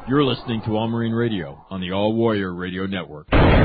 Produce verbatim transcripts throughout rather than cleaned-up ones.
You're listening to All Marine Radio on the All Warrior Radio Network.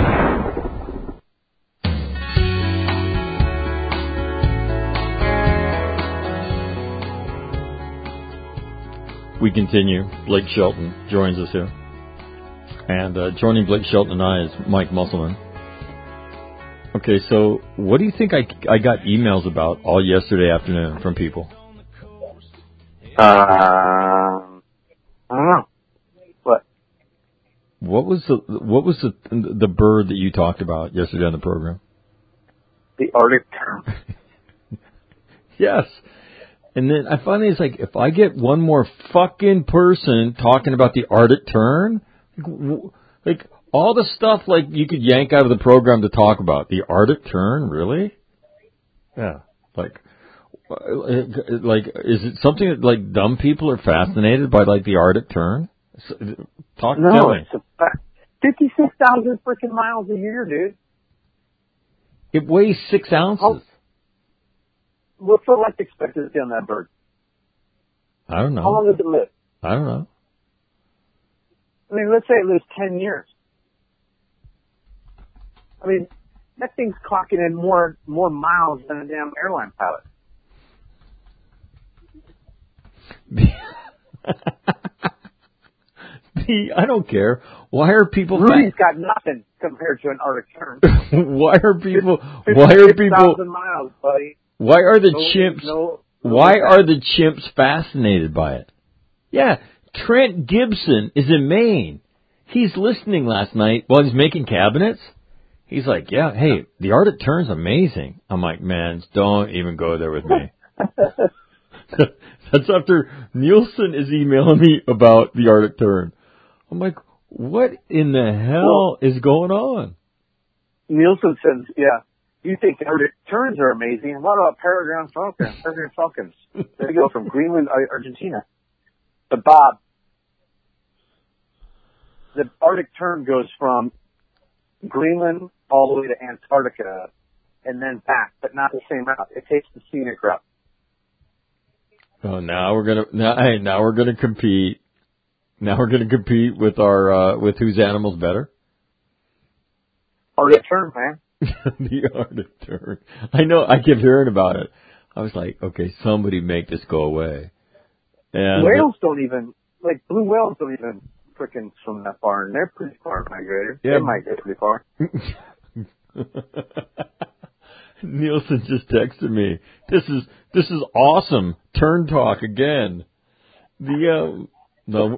We continue. Blake Shelton joins us here. And uh, joining Blake Shelton and I is Mike Musselman. Okay, so what do you think I, I got emails about all yesterday afternoon from people? Uh, I don't know. What? What was the what was the the bird that you talked about yesterday on the program? The Arctic tern. Yes. And then I finally it's like, if I get one more fucking person talking about the Arctic tern, like all the stuff like you could yank out of the program to talk about, the Arctic tern, really? Yeah. Like, like is it something that like dumb people are fascinated by, like the Arctic tern? Talk no, to me. It's a, fifty-six thousand freaking miles a year, dude. It weighs six ounces. How, what's the life expectancy on that bird? I don't know. How long does it live? I don't know. I mean, let's say it lives ten years. I mean, that thing's clocking in more more miles than a damn airline pilot. The, I don't care. Why are people? Rudy's got nothing compared to an Arctic tern. Why are people? Why are people? Miles, buddy. Why are the no, chimps? No, no why are the chimps fascinated by it? Yeah, Trent Gibson is in Maine. He's listening last night while he's making cabinets. He's like, yeah, hey, the Arctic tern's amazing. I'm like, man, don't even go there with me. That's after Nielsen is emailing me about the Arctic tern. I'm like, what in the hell well, is going on? Nielsen says, yeah, you think Arctic terns are amazing. What about peregrine falcons? Peregrine falcons. They go from Greenland, Argentina. But Bob, the Arctic tern goes from Greenland all the way to Antarctica and then back, but not the same route. It takes the scenic route. Oh, now we're gonna now, hey, now we're gonna compete. Now we're gonna compete with our uh, with whose animal's better. Arctic tern, man. The Arctic tern. I know. I kept hearing about it. I was like, okay, somebody make this go away. And whales don't even like blue whales don't even frickin' swim that far, and they're pretty far migrated. Yeah. They migrate pretty far. Nielsen just texted me. This is this is awesome. Turn talk again. The um, no.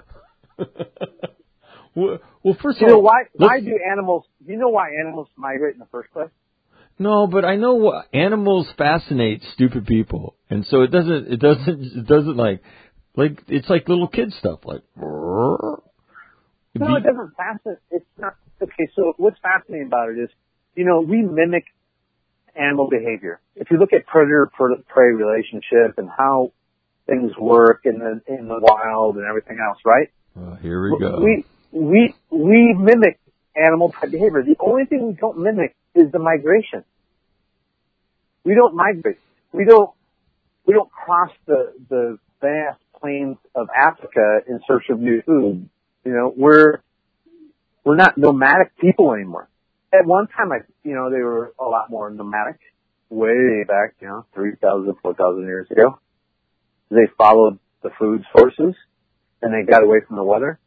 well, well, first you of all, know why? Why do animals? Do you know why animals migrate in the first place? No, but I know what animals fascinate stupid people, and so it doesn't. It doesn't. It doesn't like like it's like little kid stuff. Like no, it doesn't fascinate. It's not okay. So what's fascinating about it is, you know, we mimic animal behavior. If you look at predator-prey relationship and how things work in the in the wild and everything else, right? Well, here we go. We we we mimic animal type behavior. The only thing we don't mimic is the migration. We don't migrate. We don't we don't cross the the vast plains of Africa in search of new food. You know, we're we're not nomadic people anymore. At one time, I, you know, they were a lot more nomadic, way back, you know, three thousand, four thousand years ago. They followed the food sources, and they got away from the weather.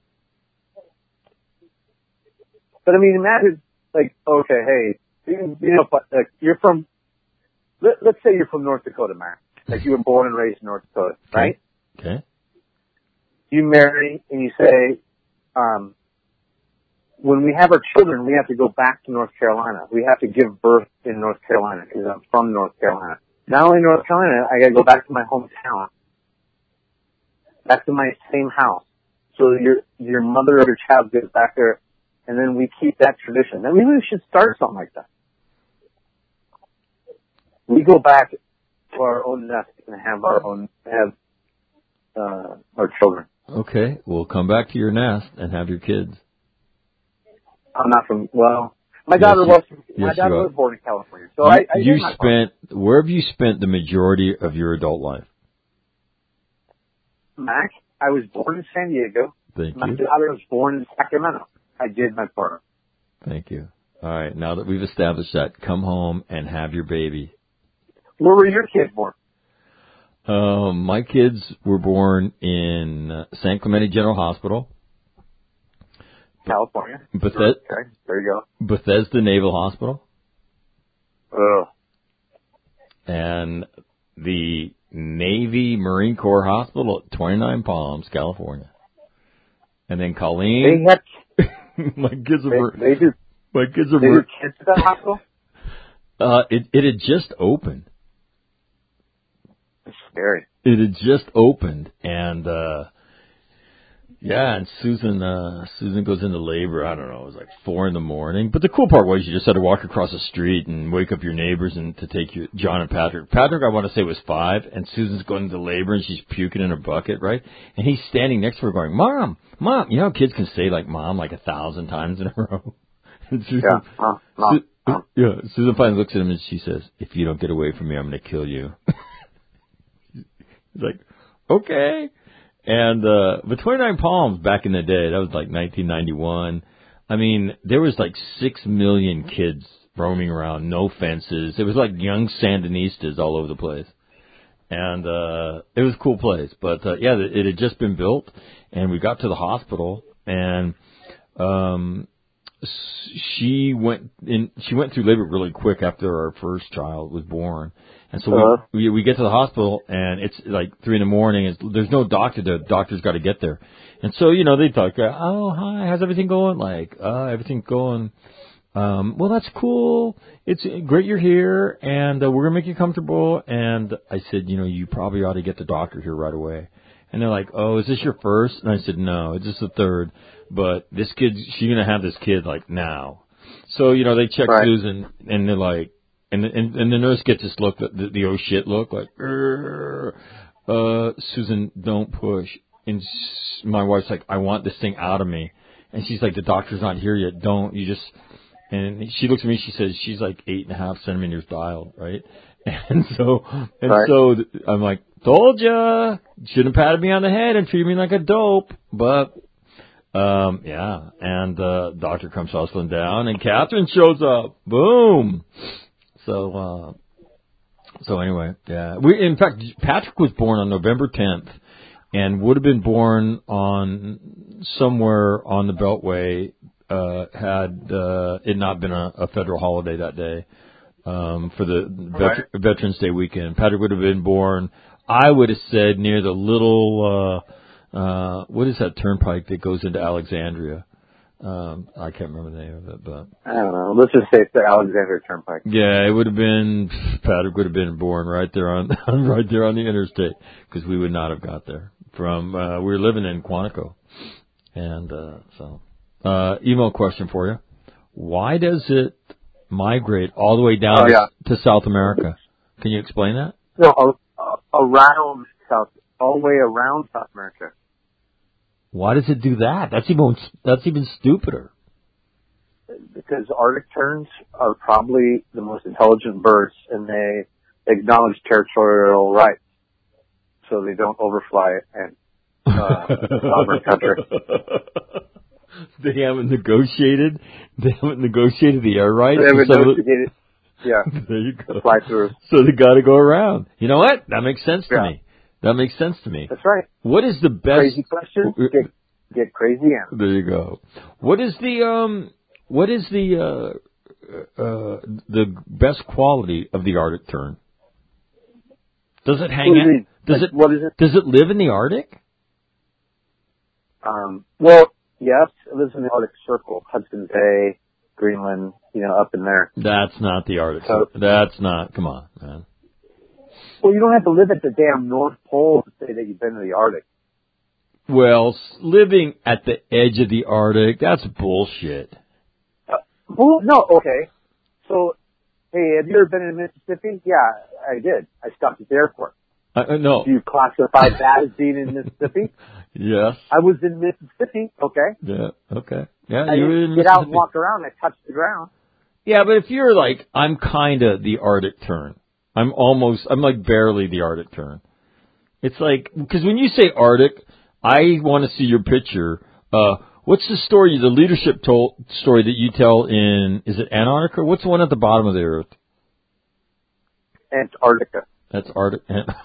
But, I mean, imagine, like, okay, hey, you, you know, like, you're from, let, let's say you're from North Dakota, Mark. Like, you were born and raised in North Dakota, right? Okay. You marry, and you say, um, when we have our children, we have to go back to North Carolina. We have to give birth in North Carolina because I'm from North Carolina. Not only North Carolina, I got to go back to my hometown, back to my same house. So your your mother or your child goes back there, and then we keep that tradition. Then we really should start something like that. We go back to our own nest and have our own have uh, our children. Okay, we'll come back to your nest and have your kids. I'm not from, well, my daughter yes, was, you, my yes, daughter was born in California. So you, I, I you spent, fun. Where have you spent the majority of your adult life? Mac, I was born in San Diego. Thank my you. daughter was born in Sacramento. I did my part. Thank you. All right, now that we've established that, come home and have your baby. Where were your kids born? Um, my kids were born in uh, San Clemente General Hospital. California. Bethesda, Okay, there you go. Bethesda Naval Hospital. Ugh. And the Navy Marine Corps Hospital at twenty-nine Palms, California. And then Colleen. They have, my kids are. they, they do. My kids are. They do kids at that hospital? Uh, it it had just opened. It's scary. It had just opened, and uh, yeah, and Susan uh, Susan goes into labor. I don't know, it was like four in the morning. But the cool part was you just had to walk across the street and wake up your neighbors and to take your John and Patrick. Patrick, I want to say, was five, and Susan's going into labor and she's puking in a bucket, right? And he's standing next to her, going, "Mom, Mom." You know, kids can say like "Mom" like a thousand times in a row. And Susan, yeah. Mom, Mom, Su- Mom. yeah. Susan finally looks at him and she says, "If you don't get away from me, I'm going to kill you." He's like, "Okay." And uh but twenty-nine Palms back in the day, that was like nineteen ninety-one. I mean, there was like six million kids roaming around, no fences. It was like young Sandinistas all over the place. And uh it was a cool place. But uh, yeah, it had just been built, and we got to the hospital, and um she went in she went through labor really quick after our first child was born. And so uh-huh. we, we we get to the hospital, and it's like three in the morning. It's, there's no doctor. The doctor's got to get there. And so, you know, they talk, "Oh, hi, how's everything going?" Like, uh, everything's going, um, well, that's cool. It's great you're here, and uh, we're going to make you comfortable. And I said, you know, you probably ought to get the doctor here right away. And they're like, "Oh, is this your first?" And I said, "No, it's just the third. But this kid, she's going to have this kid, like, now." So, you know, they check right. Susan, and they're like, And, and and the nurse gets this look, the, the oh shit look, like, uh, "Susan, don't push." And sh- my wife's like, "I want this thing out of me." And she's like, "The doctor's not here yet. Don't. You just." And she looks at me. She says, "She's like eight and a half centimeters dialed, right?" And so, and right. so I'm like, "Told ya. Shouldn't have patted me on the head and treated me like a dope." But um, yeah. And uh, doctor comes hustling down, and Catherine shows up. Boom. So, uh, so anyway, yeah. We, in fact, Patrick was born on November tenth, and would have been born on somewhere on the Beltway, uh, had, uh, it not been a, a federal holiday that day, um, for the right. Veter- Veterans Day weekend. Patrick would have been born, I would have said, near the little, uh, uh, what is that turnpike that goes into Alexandria? Um, I can't remember the name of it, but I don't know. Let's just say it's the Alexander Turnpike. yeah, it would have been, Patrick would have been born right there on, right there on the interstate, because we would not have got there from, uh, we were living in Quantico. And, uh, so, uh, email question for you. Why does it migrate all the way down oh, yeah. to South America? Can you explain that? No, uh, around South, all the way around South America. Why does it do that? That's even, that's even stupider. Because Arctic terns are probably the most intelligent birds, and they acknowledge territorial rights, so they don't overfly and uh, sovereign country. They haven't negotiated. They haven't negotiated the air rights. They haven't so negotiated. Yeah, there you go. The fly through. So they got to go around. You know what? That makes sense to yeah. me. That makes sense to me. That's right. What is the best? Crazy question. Get, get crazy answer. There you go. What is the um? What is the uh, uh the best quality of the Arctic tern? Does it hang out? Does like, it? What is it? Does it live in the Arctic? Um. Well, yes, it lives in the Arctic Circle, Hudson Bay, Greenland. You know, up in there. That's not the Arctic. So, That's not. Come on, man. Well, you don't have to live at the damn North Pole to say that you've been to the Arctic. Well, living at the edge of the Arctic, that's bullshit. Uh, well, no, okay. So, hey, have you ever been in Mississippi? Yeah, I did. I stopped at the airport. Uh, no. Do you classify that as being in Mississippi? Yes. I was in Mississippi, okay. Yeah, okay. Yeah, I you were didn't in get Mississippi. out and walk around. I touched the ground. Yeah, but if you're like, I'm kind of the Arctic tern. I'm almost, I'm like barely the Arctic tern. It's like, because when you say Arctic, I want to see your picture Uh, what's the story, the leadership told, story that you tell in, is it Antarctica? What's the one at the bottom of the earth? Antarctica. That's Arctic.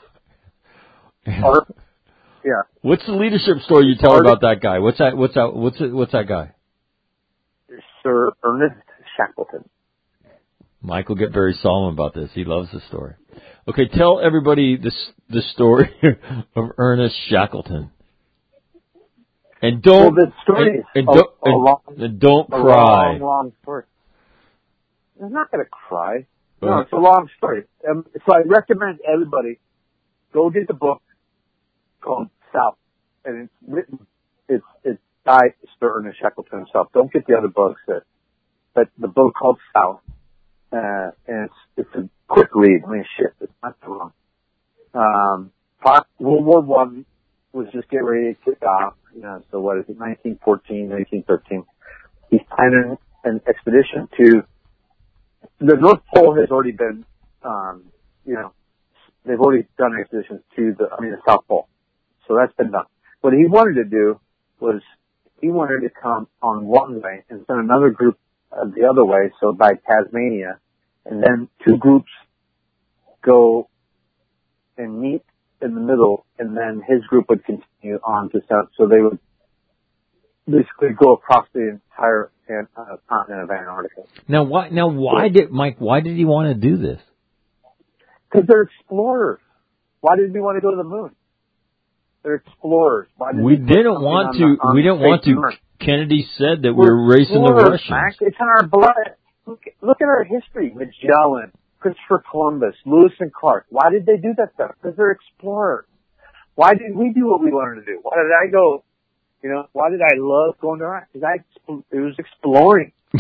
Ar- yeah. What's the leadership story you tell about that guy? What's that? What's that? What's it? What's that guy? Sir Ernest Shackleton. Mike will get very solemn about this. He loves the story. Okay, tell everybody this the story of Ernest Shackleton. And don't well, the story and, and is don't, a, a long, and don't a cry. long, long story. I'm not going to cry. No, it's a long story. Um, so I recommend everybody go get the book called South, and it's written. It's it's by Sir Ernest Shackleton himself. Don't get the other books that, but the book called South, uh, and it's it's a quick read. I mean, shit, it's not too long. Um, World War One was just getting ready to kick off. You know, so what is it? nineteen fourteen, nineteen thirteen. He's planning an expedition to. The North Pole has already been, um, you know, they've already done expeditions to the, I mean, the South Pole. So that's been done. What he wanted to do was he wanted to come on one way and send another group uh, the other way, so by Tasmania, and then two groups go and meet in the middle, and then his group would continue on to South. So they would basically go across the entire uh, continent of Antarctica. Now, why? Now, why did Mike? Why did he want to do this? Because they're explorers. Why did we want to go to the moon? They're explorers. Why did we we didn't want to. The, we didn't want to. Mars? Kennedy said that we're we were racing the Russians. Mac. It's in our blood. Look, look at our history. Magellan, Christopher Columbus, Lewis and Clark. Why did they do that stuff? Because they're explorers. Why did we do what we wanted to do? Why did I go? You know, why did I love going to Iraq? Because I, it was exploring. Is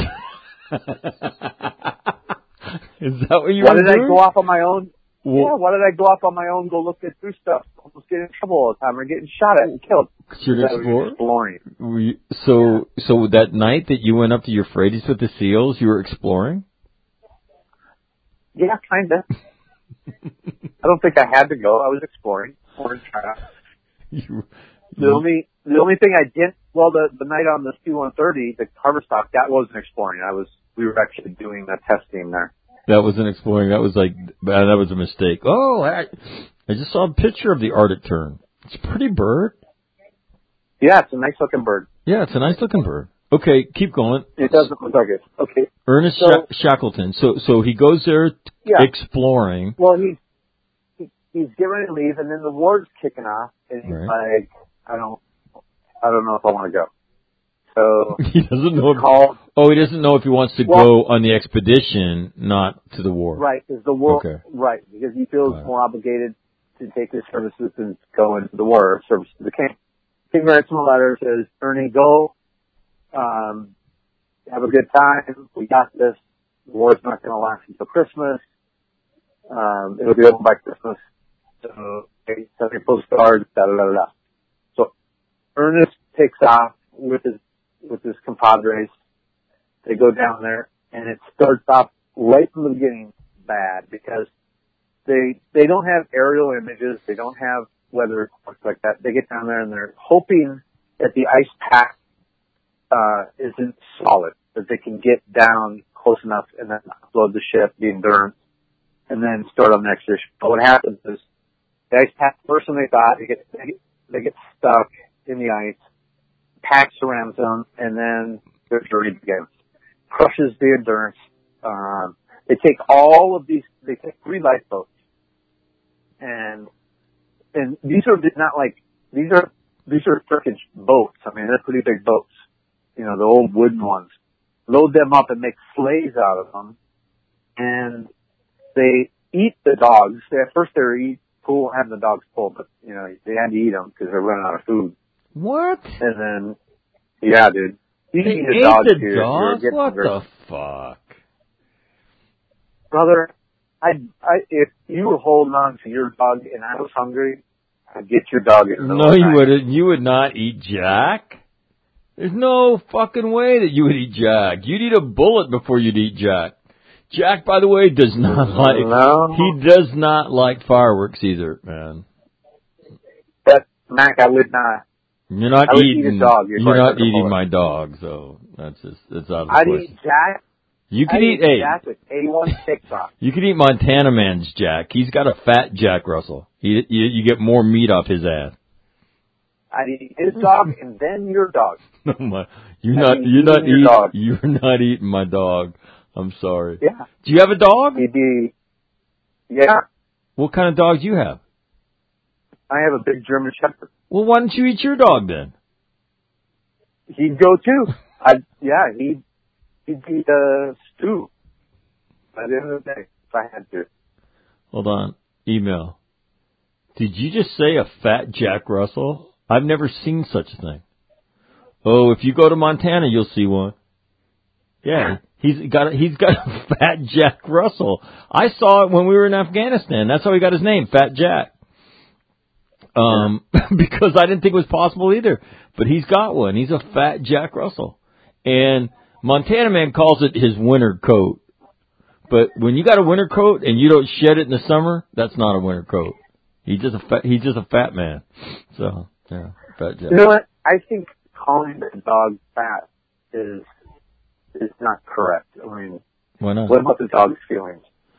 that what you why were doing? Why did I go off on my own? Well, yeah, why did I go off on my own, go look at through stuff, almost get in trouble all the time, or getting shot at and killed? You're an explorer? Exploring. Were you, so, yeah. so that night that you went up to Euphrates with the seals, you were exploring? Yeah, kinda. I don't think I had to go. I was exploring. You, the you, only the only thing I didn't well the the night on the C one thirty, the Harveststock, that wasn't exploring. I was we were actually doing the testing there. That wasn't exploring. That was like that was a mistake. Oh, I, I just saw a picture of the Arctic tern. It's a pretty bird. Yeah, it's a nice looking bird. Yeah, it's a nice looking bird. Okay, keep going. It doesn't look like it. Okay. Ernest so, Sh- Shackleton. So so he goes there t- yeah. exploring. Well, he's he, he's getting ready to leave, and then the war's kicking off, and he's right. like, I don't, I don't know if I want to go. So he doesn't know. If, called, oh, he doesn't know if he wants to well, go on the expedition, not to the war. Right, because the war. Okay. Right, because he feels right. more obligated to take his services and go into the war, service to the king. King writes him a letter, says, Ernie, go. Um, have a good time. We got this. The war's not going to last until Christmas. Um, it'll be over by Christmas. So, hey, send me postcards, da da da da. So, Ernest takes off with his, with his compadres. They go down there, and it starts off right from the beginning bad because they, they don't have aerial images. They don't have weather reports like that. They get down there and they're hoping that the ice pack Uh, isn't solid, that they can get down close enough and then upload the ship, the Endurance, and then start on the expedition. But what happens is the ice pack, first thing they thought, they get, they get, they get stuck in the ice, pack surrounds them, and then their journey begins. Crushes the Endurance. Um, they take all of these, they take three lifeboats, and, and these are not like, these are, these are Turkish boats. I mean, they're pretty big boats. You know, the old wooden ones, load them up and make sleighs out of them. And they eat the dogs. They, at first they were eat, cool having the dogs pulled, but, you know, they had to eat them because they're running out of food. What? And then, yeah, dude. You they eat ate the dogs the here. dogs? What hungry. the fuck? Brother, I, I, if you were holding on to your dog and I was hungry, I'd get your dog in the No, you wouldn't. You would not eat Jack. There's no fucking way that you would eat Jack. You'd eat a bullet before you'd eat Jack. Jack, by the way, does not like, no. he does not like fireworks either, man. But, Mac, I would not. You're not I would eating. eat a dog. You're, you're not like eating my dog, so that's just it's out of the I'd question. eat Jack. You could I'd eat, eat hey, Jack with A one TikTok. You could eat Montana Man's Jack. He's got a fat Jack Russell. He, you, you get more meat off his ass. I'd eat his dog and then your dog. No, my, you're I'd not. be You're not eating your eating. dog. You're not eating my dog. I'm sorry. Yeah. Do you have a dog? He'd be. Yeah. What kind of dog do you have? I have a big German Shepherd. Well, why don't you eat your dog then? He'd go too. I yeah. He'd he'd eat uh, stew. By the end of the day, if I had to. Hold on. Email. Did you just say a fat Jack Russell? I've never seen such a thing. Oh, if you go to Montana, you'll see one. Yeah, he's got a, he's got a fat Jack Russell. I saw it when we were in Afghanistan. That's how he got his name, Fat Jack. Um, because I didn't think it was possible either. But he's got one. He's a fat Jack Russell, and Montana Man calls it his winter coat. But when you got a winter coat and you don't shed it in the summer, that's not a winter coat. He's just a fat, he's just a fat man. So yeah, fat Jack. You know what? I think calling the dog fat is is not correct. I mean, Why not? what about the dog's feelings?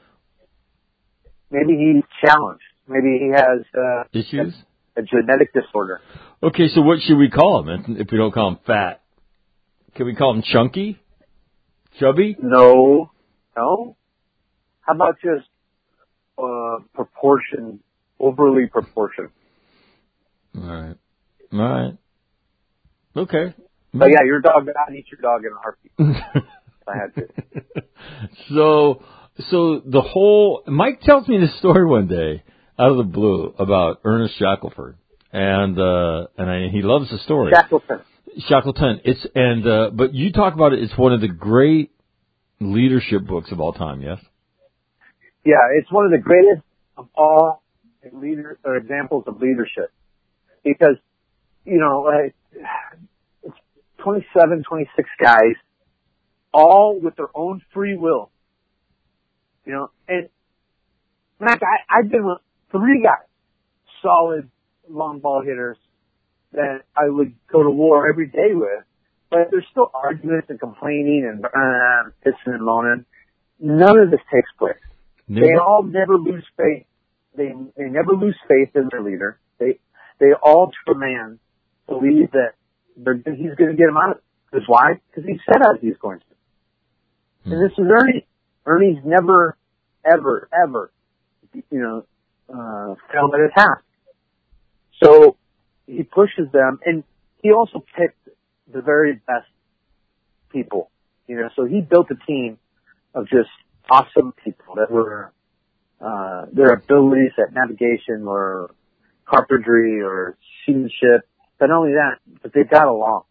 Maybe he's challenged. Maybe he has uh, Issues? a, a genetic disorder. Okay, so what should we call him if we don't call him fat? Can we call him chunky? Chubby? No, no. How about just uh, proportion, overly proportioned? All right. All right. Okay. But yeah, your dog, I'd eat your dog in a heartbeat. If I had to. So, so the whole, Mike tells me this story one day out of the blue about Ernest Shackelford. And, uh, and I, he loves the story. Shackleton. Shackleton. It's, and, uh, but you talk about it, it's one of the great leadership books of all time, yes? Yeah, it's one of the greatest of all leader, or examples of leadership. Because, you know, like, it's twenty-seven, twenty-six guys, all with their own free will. You know, and Mac, I, I've been with three guys, solid long ball hitters that I would go to war every day with, but there's still arguments and complaining and uh, pissing and moaning. None of this takes place. Never. They all never lose faith. They they never lose faith in their leader. They they all to a man believe that they're, he's going to get them out of it. Because why? Because he said as he's going to. Hmm. And this is Ernie. Ernie's never, ever, ever, you know, uh, failed at a task. So he pushes them, and he also picked the very best people. You know, so he built a team of just awesome people that were, uh, their abilities at navigation or carpentry or seamanship. But not only that, but they got along.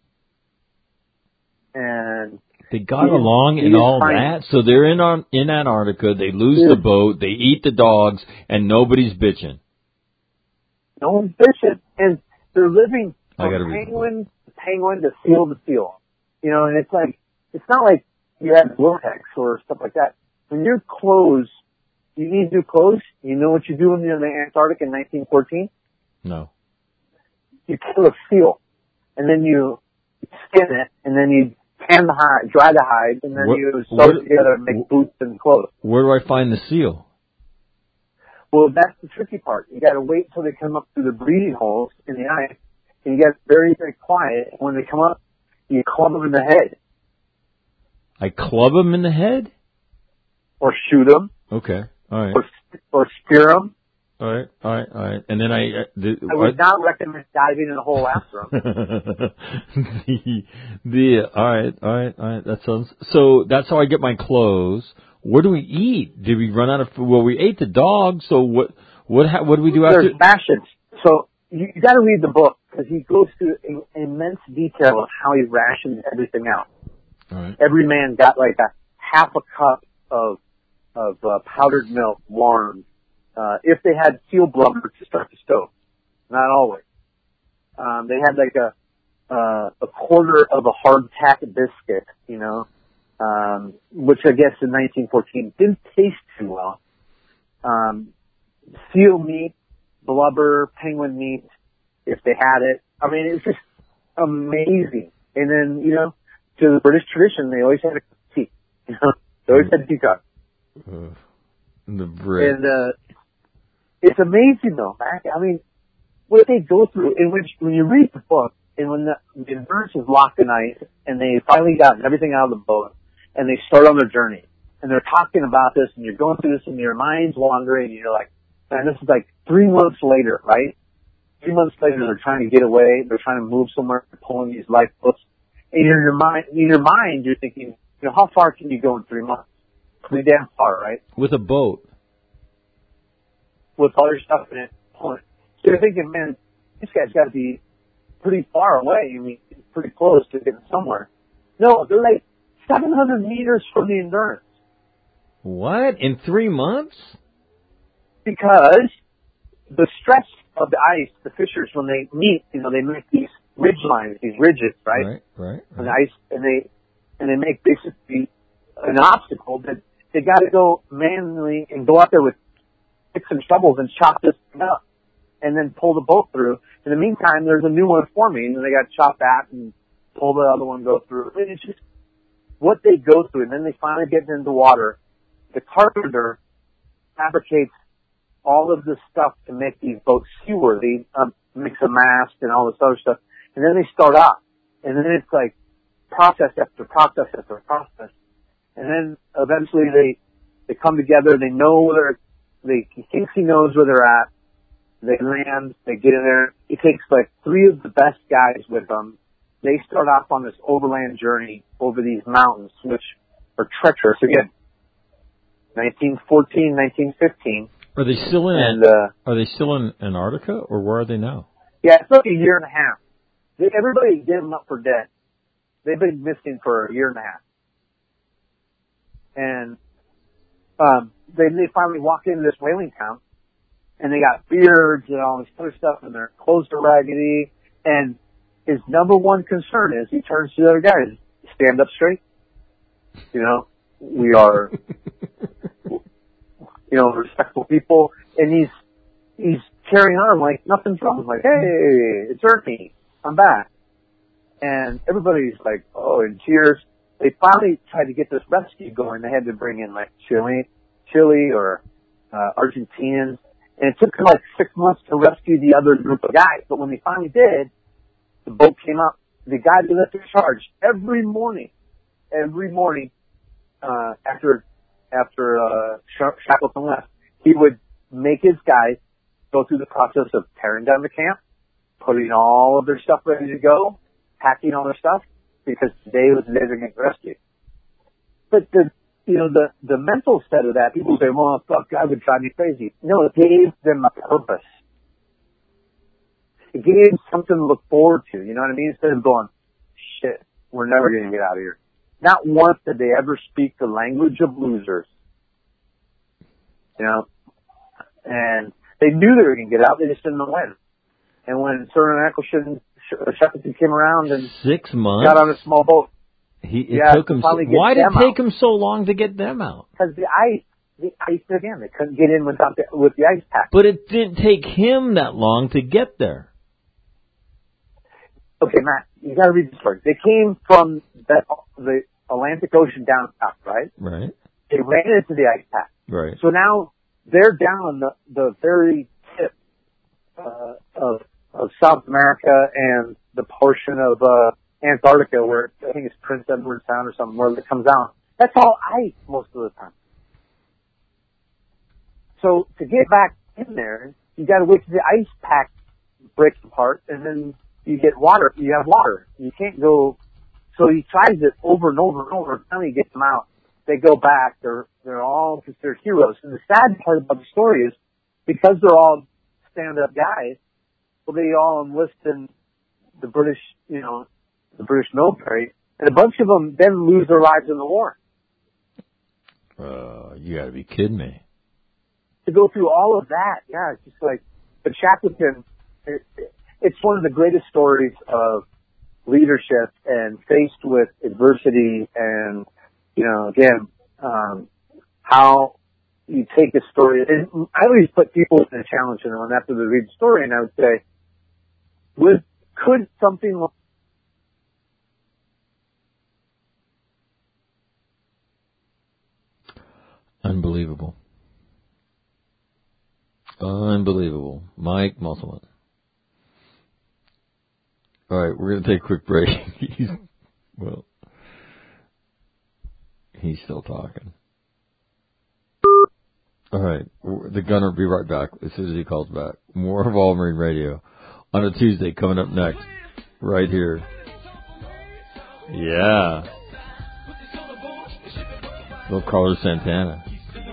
And they got along in all that? So they're in on, in Antarctica, they lose yeah. the boat, they eat the dogs, and nobody's bitching. No one's bitching. And they're living from penguin to penguin to seal to seal. You know, and it's like, it's not like you have Vortex or stuff like that. When your clothes, you need new clothes, you know what you do in the Antarctic in nineteen fourteen? No. You kill a seal, and then you skin it, and then you tan the hide, dry the hide, and then what, you sew it together and make boots and clothes. Where do I find the seal? Well, that's the tricky part. You got to wait until they come up through the breathing holes in the ice, and you get very, very quiet. And when they come up, you club them in the head. I club them in the head? Or shoot them. Okay, all right. Or, or spear them. All right, all right, all right. And then I... Uh, the, I would I, not recommend diving in a hole after them. the, the, all right, all right, all right. That sounds... So that's how I get my clothes. What do we eat? Did we run out of food? Well, we ate the dog, so what What? what do we do There's after... There's rations. So you, you got to read the book, because he goes through in, immense detail of how he rations everything out. All right. Every man got like a half a cup of of uh, powdered milk, warm, uh, if they had seal blubber to start the stove. Not always. Um, they had like a, uh, a quarter of a hardtack biscuit, you know, um, which I guess in nineteen fourteen didn't taste too well. Um, seal meat, blubber, penguin meat, if they had it. I mean, it was just amazing. And then, you know, to the British tradition, they always had a tea. You know, they always had teacup. Uh, the Brit. And uh, it's amazing, though, Mac. I mean, what they go through, and when, when you read the book, and when the, the Endurance is locked in ice, and they finally gotten everything out of the boat, and they start on their journey, and they're talking about this, and you're going through this, and your mind's wandering, and you're like, man, this is like three months later, right? Three months later, they're trying to get away, they're trying to move somewhere, they're pulling these lifeboats, and in your mind, in your mind, you're thinking, you know, how far can you go in three months? Pretty damn far, right? With a boat. With all your stuff in it, pulling it. So you're thinking, man, this guy's got to be pretty far away. I mean, pretty close to getting somewhere. No, they're like seven hundred meters from the Endurance. What? In three months? Because the stress of the ice, the fissures, when they meet, you know, they make these ridge lines, these ridges, right? Right, right. right. And the ice, and they, and they make basically an obstacle that they got to go manually and go out there with picks and shovels and chop this thing up, and then pull the boat through. In the meantime, there's a new one forming, and they got to chop that and pull the other one go through. I mean, it's just what they go through, and then they finally get into water. The carpenter fabricates all of this stuff to make these boats seaworthy, um, mix a mast and all this other stuff, and then they start off, and then it's like process after process after process, and then eventually they they come together. They know where they he thinks he knows where they're at. They land, they get in there. He takes like three of the best guys with them. They start off on this overland journey over these mountains, which are treacherous. Again, nineteen fourteen, nineteen fifteen. Are they still in? And, uh, are they still in Antarctica, or where are they now? Yeah, it's like a year and a half. They, everybody gave them up for dead. They've been missing for a year and a half. And um, they they finally walk into this whaling town, and they got beards and all this other stuff, and their clothes are raggedy. And his number one concern is he turns to the other guys, stand up straight. You know, we are, you know, respectful people. And he's he's carrying on like nothing's wrong. Like, hey, it's Ernie, I'm back. And everybody's like, oh, in tears. They finally tried to get this rescue going. They had to bring in like Chile, Chile or uh, Argentinians. And it took them like six months to rescue the other group of guys. But when they finally did, the boat came up. The guy who left in charge every morning, every morning, uh, after, after, uh, Shackleton left, he would make his guys go through the process of tearing down the camp, putting all of their stuff ready to go, packing all their stuff, because today was the day they're getting rescued. But the, you know, the, the mental side of that, people say, well, fuck, God would drive me crazy. No, it gave them a purpose. It gave them something to look forward to, you know what I mean? Instead of going, shit, we're never going to get out of here. Not once did they ever speak the language of losers. You know? And they knew they were going to get out, they just didn't know when. And when Sir Eccleston Shackleton came around and six months got on a small boat. He, it yeah, took him. So, why did it take out. him so long to get them out? Because the ice, the ice again, they couldn't get in without the, with the ice pack. But it didn't take him that long to get there. Okay, Matt, you got to read the story. They came from the, the Atlantic Ocean down south, right? Right. They ran into the ice pack. Right. So now they're down on the the very tip uh, of of South America and the portion of uh, Antarctica where I think it's Prince Edward Sound or something where it comes out. That's all ice most of the time. So to get back in there, you got to wait till the ice pack breaks apart, and then you get water. You have water. You can't go. So he tries it over and over and over. Finally, he gets them out. They go back. They're they're all considered heroes. And the sad part about the story is because they're all stand-up guys. Well, they all enlist in the British, you know, the British military, and a bunch of them then lose their lives in the war. Uh, you gotta be kidding me. To go through all of that, yeah, it's just like, but Shackleton, it, it's one of the greatest stories of leadership and faced with adversity and, you know, again, um, how you take a story, and I always put people in a challenge, you know, and after they read the story, and I would say, Would, could something like Unbelievable. Unbelievable. Mike Musselman. All right, we're going to take a quick break. he's, well, he's still talking. All right, the gunner will be right back as soon as he calls back. More of All Marine Radio on a Tuesday coming up next, right here. Yeah. Little Carlos Santana.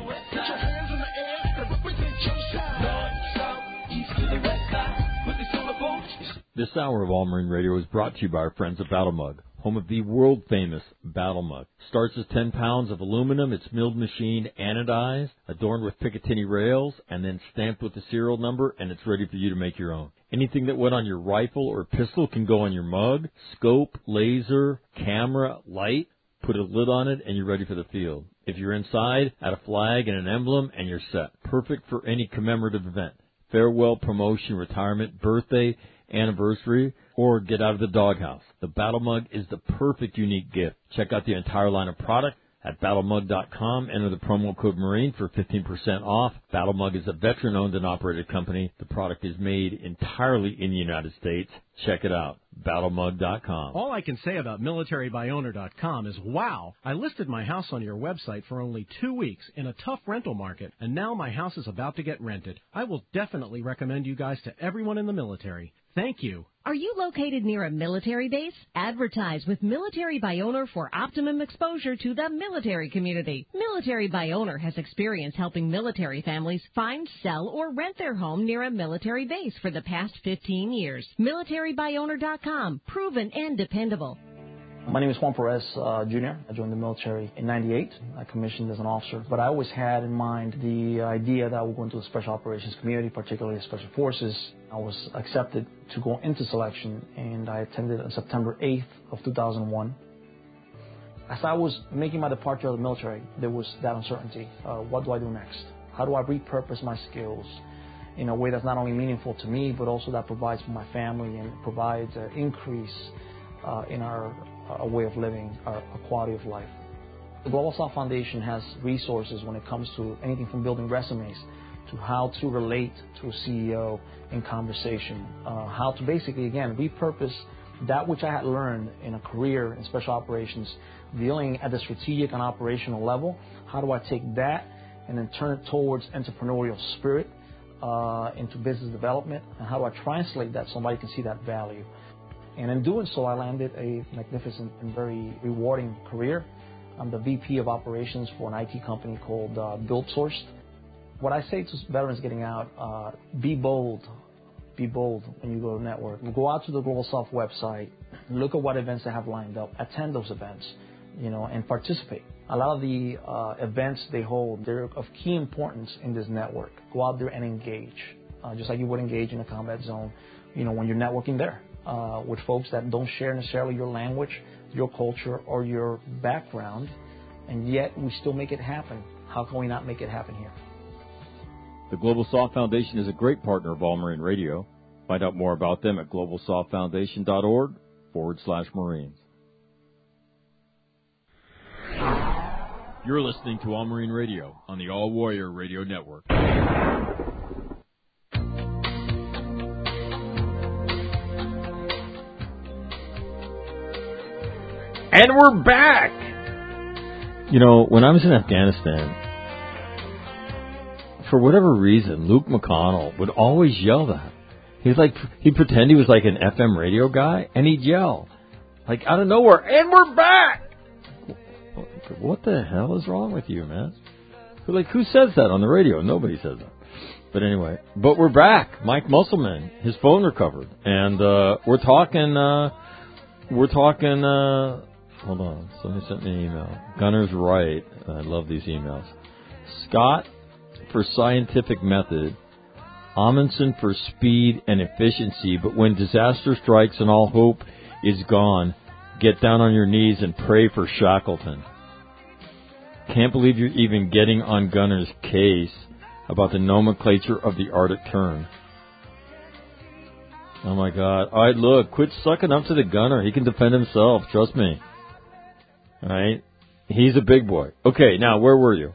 This hour of All Marine Radio is brought to you by our friends at Battle Mug, home of the world-famous Battle Mug. Starts as ten pounds of aluminum. It's milled machined, anodized, adorned with Picatinny rails, and then stamped with the serial number, and it's ready for you to make your own. Anything that went on your rifle or pistol can go on your mug. Scope, laser, camera, light. Put a lid on it, and you're ready for the field. If you're inside, add a flag and an emblem, and you're set. Perfect for any commemorative event. Farewell, promotion, retirement, birthday, anniversary, or get out of the doghouse. The Battle Mug is the perfect unique gift. Check out the entire line of product at battle mug dot com. Enter the promo code Marine for fifteen percent off. Battle Mug is a veteran-owned and operated company. The product is made entirely in the United States. Check it out, battle mug dot com. All I can say about military by owner dot com is, wow, I listed my house on your website for only two weeks in a tough rental market, and now my house is about to get rented. I will definitely recommend you guys to everyone in the military. Thank you. Are you located near a military base? Advertise with Military by Owner for optimum exposure to the military community. Military by Owner has experience helping military families find, sell, or rent their home near a military base for the past fifteen years. military by owner dot com. Proven and dependable. My name is Juan Perez, uh, Junior I joined the military in ninety-eight. I commissioned as an officer. But I always had in mind the idea that I would go into the special operations community, particularly special forces. I was accepted to go into selection, and I attended on September eighth of two thousand one. As I was making my departure out of the military, there was that uncertainty. Uh, what do I do next? How do I repurpose my skills in a way that's not only meaningful to me, but also that provides for my family and provides an increase uh, in our a way of living, our quality of life. The Global South Foundation has resources when it comes to anything from building resumes to how to relate to a C E O in conversation, uh, how to basically, again, repurpose that which I had learned in a career in special operations, dealing at the strategic and operational level. How do I take that and then turn it towards entrepreneurial spirit uh, into business development, and how do I translate that so somebody can see that value? And in doing so, I landed a magnificent and very rewarding career. I'm the V P of operations for an I T company called uh, BuildSource. What I say to veterans getting out, uh, be bold. Be bold when you go to network. Go out to the Global South website, look at what events they have lined up, attend those events, you know, and participate. A lot of the uh, events they hold, they're of key importance in this network. Go out there and engage, uh, just like you would engage in a combat zone, you know, when you're networking there. Uh, with folks that don't share necessarily your language, your culture, or your background, and yet we still make it happen. How can we not make it happen here? The Global Soft Foundation is a great partner of All Marine Radio. Find out more about them at global soft foundation dot org forward slash Marines. You're listening to All Marine Radio on the All Warrior Radio Network. And we're back! You know, when I was in Afghanistan, for whatever reason, Luke McConnell would always yell that. He'd like, he'd pretend he was like an F M radio guy, and he'd yell, like out of nowhere, and we're back! What the hell is wrong with you, man? Like, who says that on the radio? Nobody says that. But anyway, but we're back. Mike Musselman, his phone recovered. And uh, we're talking, uh, we're talking, uh, hold on, somebody sent me an email. Gunner's right. I love these emails. Scott for scientific method, Amundsen for speed and efficiency, but when disaster strikes and all hope is gone, get down on your knees and pray for Shackleton. Can't believe you're even getting on Gunner's case about the nomenclature of the Arctic Tern. Oh, my God. All right, look, quit sucking up to the gunner. He can defend himself. Trust me. All right? He's a big boy. Okay, now, where were you?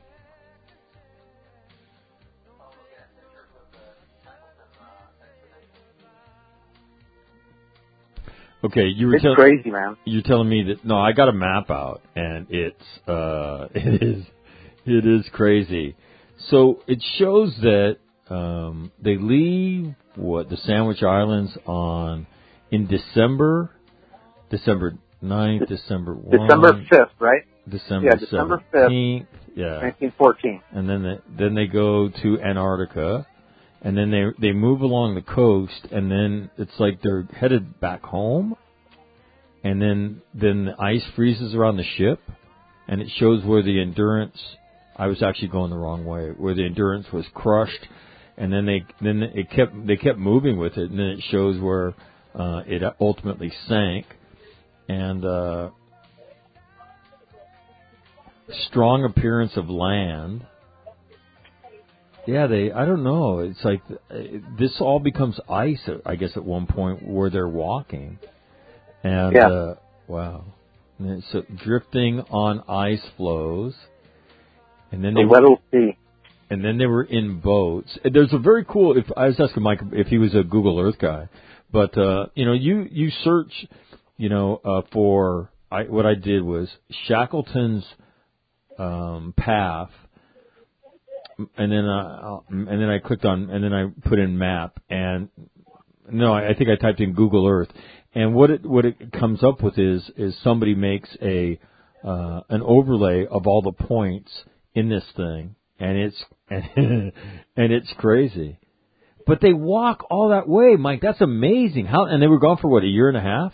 Okay, you were It's tell- crazy, man. You're telling me that, no, I got a map out, and it's, uh, it is, it is crazy. So it shows that, um, they leave, what, the Sandwich Islands on, in December, December ninth, December first. December fifth, right? December yeah, December seventeenth. fifth, yeah. nineteen fourteen. And then they, then they go to Antarctica, and then they they move along the coast, and then it's like they're headed back home, and then then the ice freezes around the ship, and it shows where the Endurance. I was actually going the wrong way, where the Endurance was crushed, and then they then it kept they kept moving with it, and then it shows where uh, it ultimately sank, and. Uh, Strong appearance of land. Yeah, they, I don't know. It's like uh, this all becomes ice, I guess, at one point where they're walking. And, yeah. uh, wow. And so drifting on ice floes. And then the they Weddell Sea. And then they were in boats. There's a very cool, if I was asking Mike if he was a Google Earth guy. But, uh, you know, you, you search, you know, uh, for, I, what I did was Shackleton's Um, path, and then I, and then I clicked on, and then I put in map, and no, I, I think I typed in Google Earth, and what it what it comes up with is is somebody makes a uh, an overlay of all the points in this thing, and it's and, and it's crazy, but they walk all that way, Mike. That's amazing. How and they were gone for what, a year and a half?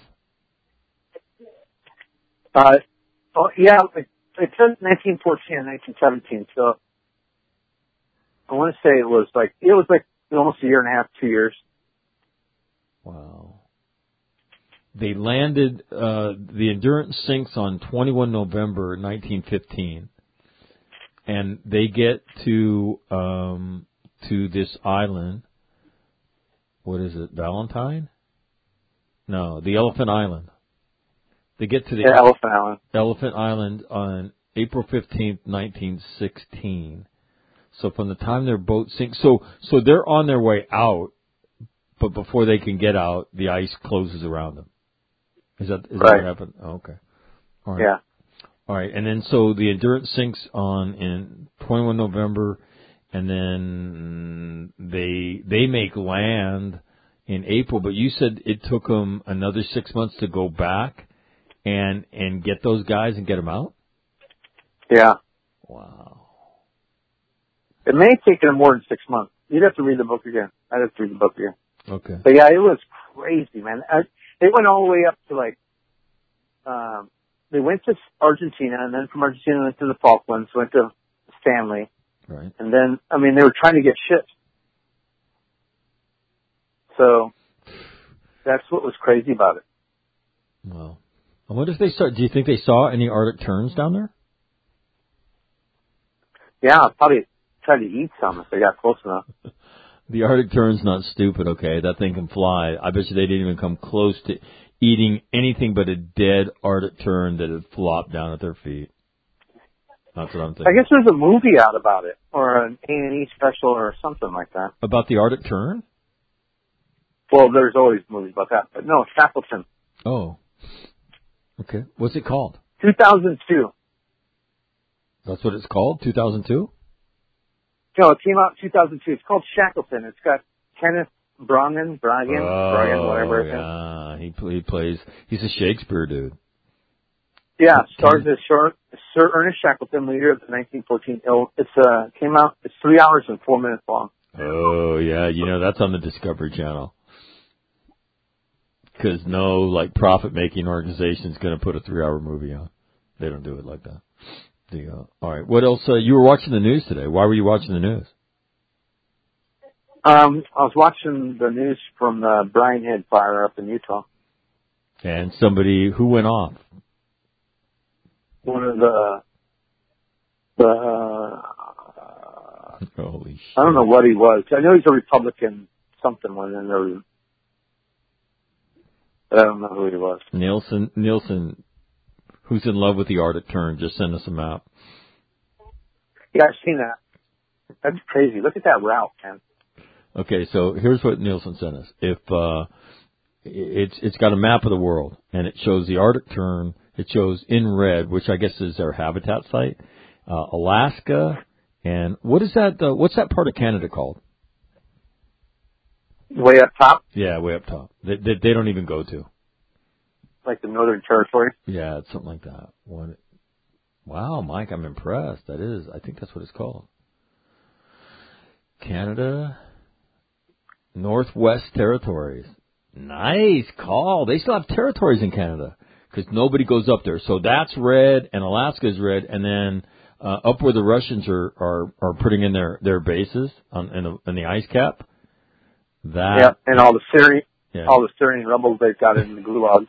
Uh, oh yeah. It says nineteen fourteen and nineteen seventeen, so I want to say it was like, it was like almost a year and a half, two years. Wow. They landed, uh, the Endurance sinks on the twenty-first of November, nineteen fifteen, and they get to, um, to this island. What is it, Valentine? No, the Elephant Island. They get to the yeah, Elephant Island. Elephant Island on April fifteenth, nineteen sixteen. So from the time their boat sinks, so so they're on their way out, but before they can get out, the ice closes around them. Is that is right. that what happened? Oh, okay. All right. Yeah. All right, and then so the Endurance sinks on in twenty-first of November, and then they they make land in April. But you said it took them another six months to go back. And and get those guys and get them out? Yeah. Wow. It may have taken them more than six months. You'd have to read the book again. I'd have to read the book again. Okay. But yeah, it was crazy, man. I, they went all the way up to like, um, they went to Argentina, and then from Argentina went to the Falklands, went to Stanley. Right. And then, I mean, they were trying to get ships. So that's what was crazy about it. Wow. I wonder if they saw, do you think they saw any Arctic terns down there? Yeah, I'll probably try to eat some if they got close enough. The Arctic tern's not stupid, okay? That thing can fly. I bet you they didn't even come close to eating anything but a dead Arctic tern that had flopped down at their feet. That's what I'm thinking. I guess there's a movie out about it, or an A and E special or something like that. About the Arctic tern? Well, there's always movies about that, but no, Shackleton. Oh. Okay. What's it called? two thousand two. That's what it's called? two thousand two? No, it came out in two thousand two. It's called Shackleton. It's got Kenneth Branagh, Branagh, oh, Branagh, whatever it is. yeah. He, he plays, he's a Shakespeare dude. Yeah, stars as Sir, Sir Ernest Shackleton, leader of the nineteen fourteen ill. It's, uh, came out, it's three hours and four minutes long. Oh, yeah. You know, that's on the Discovery Channel. Because no, like, profit-making organization is going to put a three-hour movie on. They don't do it like that. The, uh, all right. What else? Uh, you were watching the news today. Why were you watching the news? Um, I was watching the news from the Brian Head fire up in Utah. And somebody who went off. One of the, the, uh, Holy shit. I don't know what he was. I know he's a Republican something one, and there was I don't know who he was. Nielsen, Nielsen, who's in love with the Arctic Tern, just sent us a map. Yeah, I've seen that. That's crazy. Look at that route, man. Okay, so here's what Nielsen sent us. If uh, it's it's got a map of the world, and it shows the Arctic Tern. It shows in red, which I guess is their habitat site, uh, Alaska, and what is that? Uh, what's that part of Canada called? Way up top? Yeah, way up top. They, they, they don't even go to. Like the Northern Territory? Yeah, it's something like that. One. Wow, Mike, I'm impressed. That is, I think that's what it's called. Canada, Northwest Territories. Nice call. They still have territories in Canada because nobody goes up there. So that's red, and Alaska's red, and then uh, up where the Russians are, are, are putting in their, their bases on in the, in the ice cap. That yeah, and all the Syrian, yeah. all the Syrian rebels they've got in the gulag.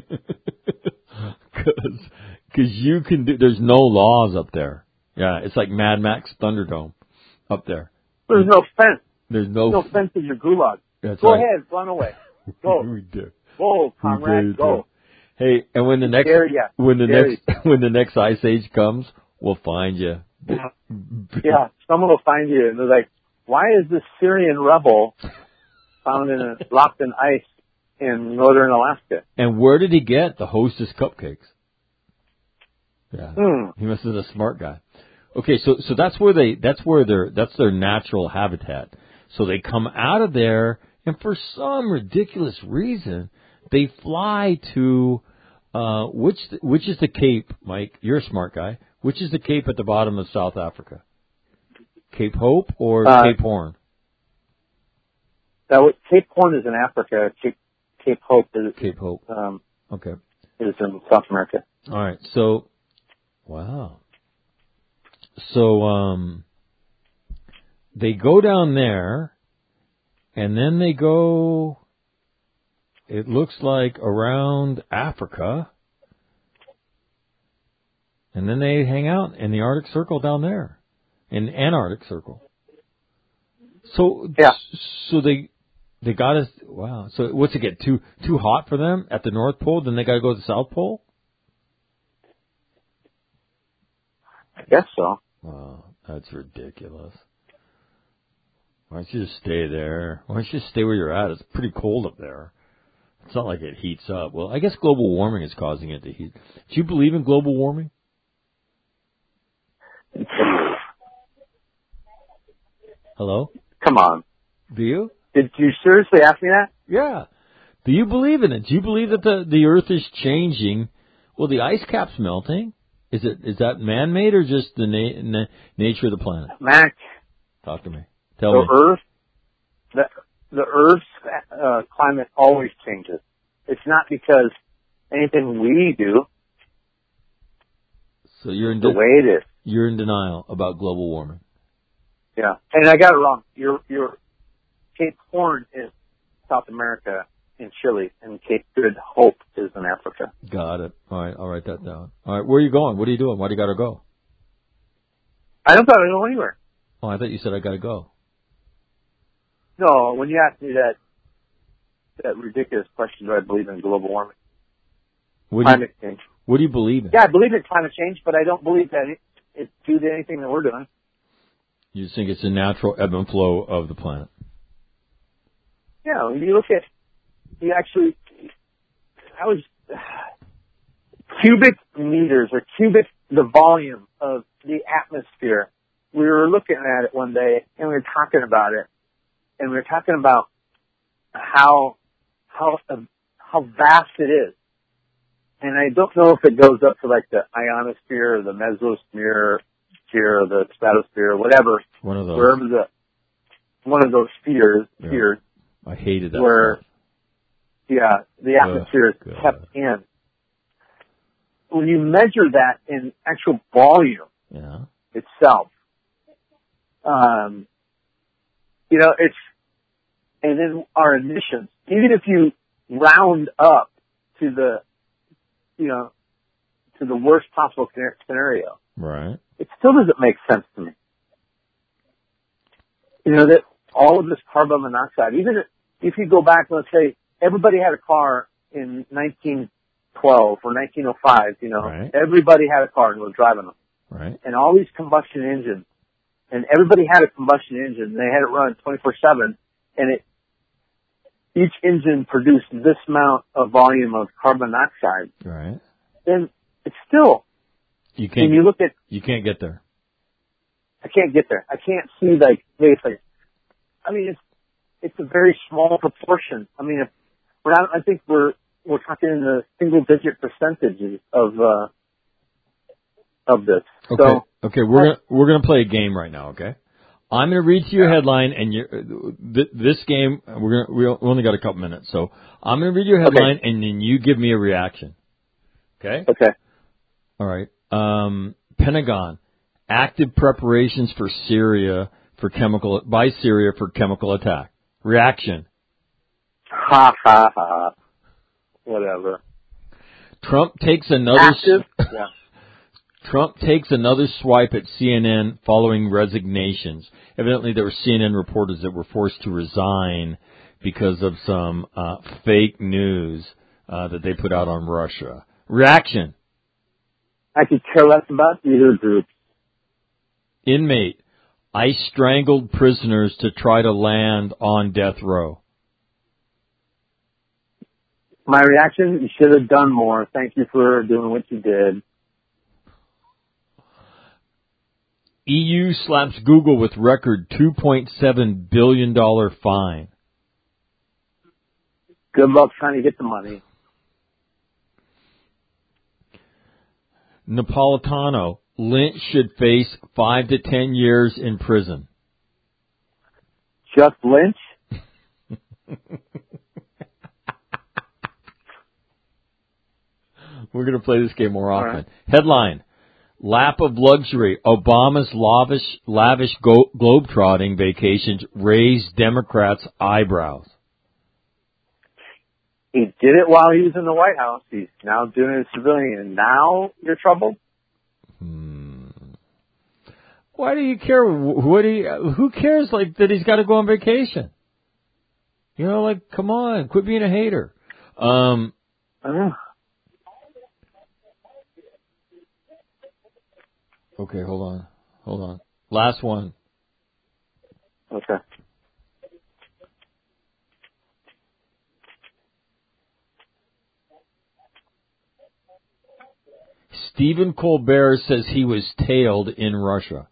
Because you can do. There's no laws up there. Yeah, it's like Mad Max Thunderdome up there. There's no fence. There's no, no fence in your gulag. That's go right. ahead, run away. Go. we do. Go, comrade. We do. Go. Hey, and when the next Scary, yeah. when the Scary. next when the next ice age comes, we'll find you. Yeah. yeah, someone will find you, and they're like, "Why is this Syrian rebel found in a, locked in ice in northern Alaska?" And where did he get the Hostess cupcakes? Yeah, Hmm. he must have been a smart guy. Okay, so so that's where they that's where their that's their natural habitat. So they come out of there, and for some ridiculous reason, they fly to uh, which which is the Cape, Mike? You're a smart guy. Which is the Cape at the bottom of South Africa? Cape Hope or uh, Cape Horn? That was, Cape Horn is in Africa. Cape Cape Hope is Cape Hope. Um, okay. Is in South America. All right. So, wow. So, um, they go down there, and then they go. It looks like around Africa, and then they hang out in the Arctic Circle down there, in the Antarctic Circle. So, yeah. So they. They got us. Wow. So what's it get too too hot for them at the North Pole? Then they got to go to the South Pole. I guess so. Wow, that's ridiculous. Why don't you just stay there? Why don't you just stay where you're at? It's pretty cold up there. It's not like it heats up. Well, I guess global warming is causing it to heat. Do you believe in global warming? Hello? Come on. Do you? Did you seriously ask me that? Yeah. Do you believe in it? Do you believe that the, the Earth is changing? Well, the ice cap's melting. Is it is that man-made or just the na- na- nature of the planet? Mac. Talk to me. Tell the me. Earth, the, the Earth's uh, climate always changes. It's not because anything we do. So you're in the de- way it is. You're in denial about global warming. Yeah, and I got it wrong. You're you're Cape Horn is South America in Chile, and Cape Good Hope is in Africa. Got it. All right, I'll write that down. All right, where are you going? What are you doing? Why do you got to go? I don't got to go anywhere. Oh, I thought you said I got to go. No, when you asked me that that ridiculous question, do I believe in global warming? What climate do you, change. What do you believe in? Yeah, I believe in climate change, but I don't believe that it, it's due to anything that we're doing. You just think it's a natural ebb and flow of the planet? Yeah, when you look at, you actually, I was, cubic meters or cubic, the volume of the atmosphere. We were looking at it one day and we were talking about it, and we were talking about how, how, uh, how vast it is. And I don't know if it goes up to like the ionosphere or the mesosphere or the stratosphere or whatever. One of those. Wherever the, one of those spheres, yeah. spheres. I hated that where, stuff. yeah, the atmosphere is God. kept in. When you measure that in actual volume yeah. itself, um, you know, it's, and then our emissions, even if you round up to the, you know, to the worst possible scenario, right? It still doesn't make sense to me. You know, that all of this carbon monoxide, even if you go back, let's say everybody had a car in nineteen twelve or nineteen oh five, you know, right. everybody had a car and was driving them. Right. And all these combustion engines, and everybody had a combustion engine, and they had it run twenty-four seven, and it, each engine produced this amount of volume of carbon dioxide. Right. Then it's still, you can't, when you look at, you can't get there. I can't get there. I can't see like, like, I mean, it's, it's a very small proportion. I mean, if, we're not, I think we're, we're talking in the single digit percentages of, uh, of this. Okay. So, okay. We're gonna, we're gonna play a game right now. Okay. I'm gonna read you a headline, and you, th- this game we're gonna we only got a couple minutes, so I'm gonna read you a headline, okay. and then you give me a reaction. Okay. Okay. All right. Um, Pentagon, active preparations for Syria for chemical by Syria for chemical attack. Reaction. Ha ha ha. Whatever. Trump takes another. Active. Yeah. Trump takes another swipe at C N N following resignations. Evidently, there were C N N reporters that were forced to resign because of some uh, fake news uh, that they put out on Russia. Reaction. I could care less about either group. Inmate. ICE strangled prisoners to try to land on death row. My reaction, you should have done more. Thank you for doing what you did. E U slaps Google with record two point seven billion dollars fine. Good luck trying to get the money. Napolitano. Lynch should face five to ten years in prison. Just Lynch? We're going to play this game more often. Right. Headline. Lap of luxury. Obama's lavish, lavish go- globetrotting vacations raised Democrats' eyebrows. He did it while he was in the White House. He's now doing it as a civilian. And now you're troubled? Hmm. Why do you care? What do you, who cares, like, that he's got to go on vacation? You know, like, come on. Quit being a hater. Um, I don't know. Okay, hold on. Hold on. Last one. Okay. Stephen Colbert says he was tailed in Russia.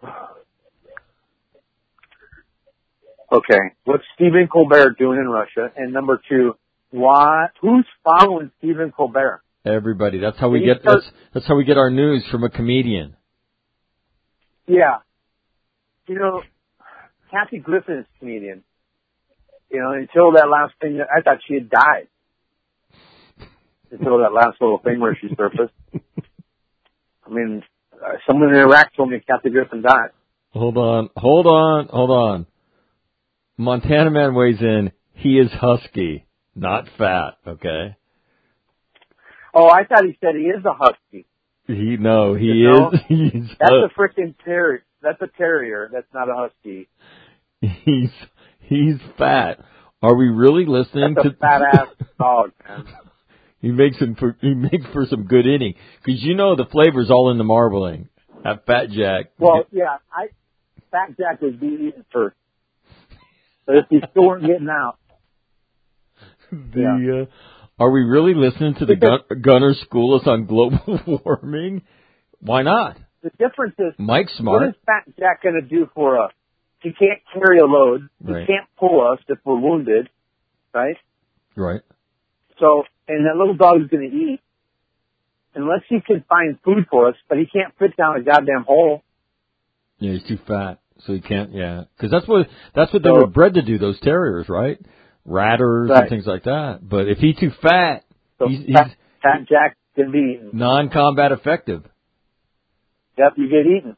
Okay. What's Stephen Colbert doing in Russia? And number two, why, who's following Stephen Colbert? Everybody. That's how we Can get, start, that's, that's how we get our news, from a comedian. Yeah. You know, Kathy Griffin is a comedian. You know, until that last thing, I thought she had died. Until that last little thing where she surfaced. I mean, uh, someone in Iraq told me Kathy Griffin died. Hold on, hold on, hold on. Montana Man weighs in. He is husky, not fat, okay? Oh, I thought he said he is a husky. He, no, he you know, is. He's that's a, a freaking terrier. That's a terrier. That's not a husky. He's, he's fat. Are we really listening that's to... a fat ass dog, man. He makes him for, he makes for some good eating. Cause you know the flavor's all in the marbling. At Fat Jack. Well, yeah, I, Fat Jack would be eaten first. But if he still weren't getting out. The, yeah. uh, are we really listening to the gun, Gunner school us on global warming? Why not? The difference is, Mike's smart. What is Fat Jack going to do for us? He can't carry a load. He Right. can't pull us if we're wounded, right? Right. So, and that little dog is going to eat unless he can find food for us, but he can't fit down a goddamn hole. Yeah, he's too fat, so he can't. Yeah, because that's what that's what they So, were bred to do. Those terriers, right? Ratters right. and things like that. But if he's too fat, so he's, Fat, he's Fat Jack can be eaten. non-combat effective. Yep, you get eaten.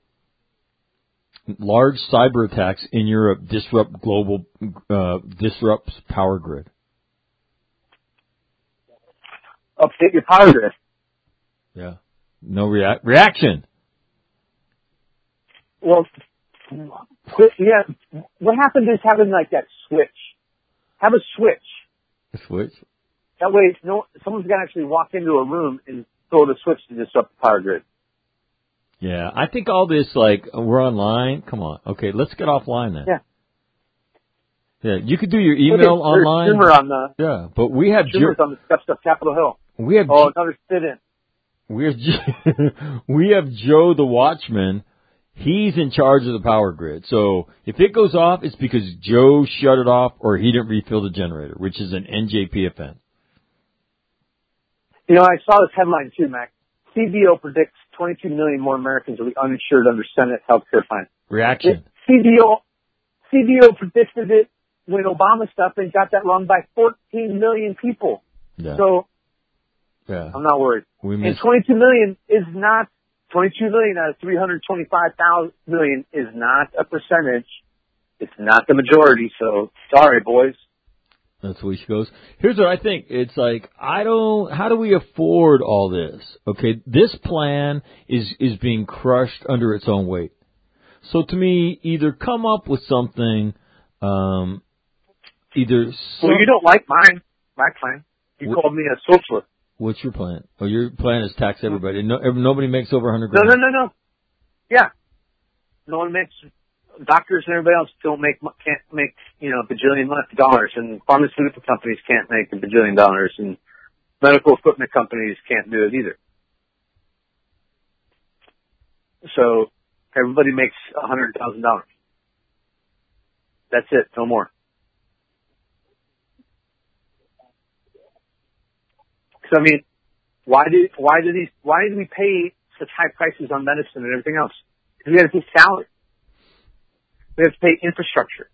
Large cyber attacks in Europe disrupt global uh, disrupts power grid. Update your power grid. Yeah. No react reaction. Well, quit, yeah. What happened is having like that switch. Have a switch. A switch. That way, no, someone's got to actually walk into a room and throw the switch to disrupt the power grid. Yeah, I think all this, like, we're online. Come on. Okay, let's get offline then. Yeah. Yeah, you could do your email There's online. Schumer on the, yeah, but we have Schumer's Joe, on the steps of Capitol Hill. we have Oh, another sit-in. we have we have Joe the Watchman. He's in charge of the power grid. So if it goes off, it's because Joe shut it off or he didn't refill the generator, which is an N J P offense. You know, I saw this headline too, Mac. C B O predicts twenty-two million more Americans will be uninsured under Senate health care plan. Reaction. C B O, C B O predicted it when Obama stuff and got that wrong by fourteen million people. Yeah. So, yeah. I'm not worried. We and missed. twenty-two million is not, twenty-two million out of three hundred twenty-five thousand million is not a percentage. It's not the majority, so sorry, boys. That's where she goes. Here's what I think. It's like, I don't, how do we afford all this? Okay, this plan is, is being crushed under its own weight. So to me, either come up with something, um, either... Some, well, you don't like mine, my plan. You what, called me a socialist. What's your plan? Oh, your plan is tax everybody. No, nobody makes over a hundred grand. No, no, no, no. Yeah. No one makes... Doctors and everybody else don't make, can't make, you know, a bajillion dollars, and pharmaceutical companies can't make a bajillion dollars, and medical equipment companies can't do it either. So everybody makes a hundred thousand dollars. That's it, no more. So I mean, why do why do these why do we pay such high prices on medicine and everything else? Because we have to pay salary. We have to pay infrastructure.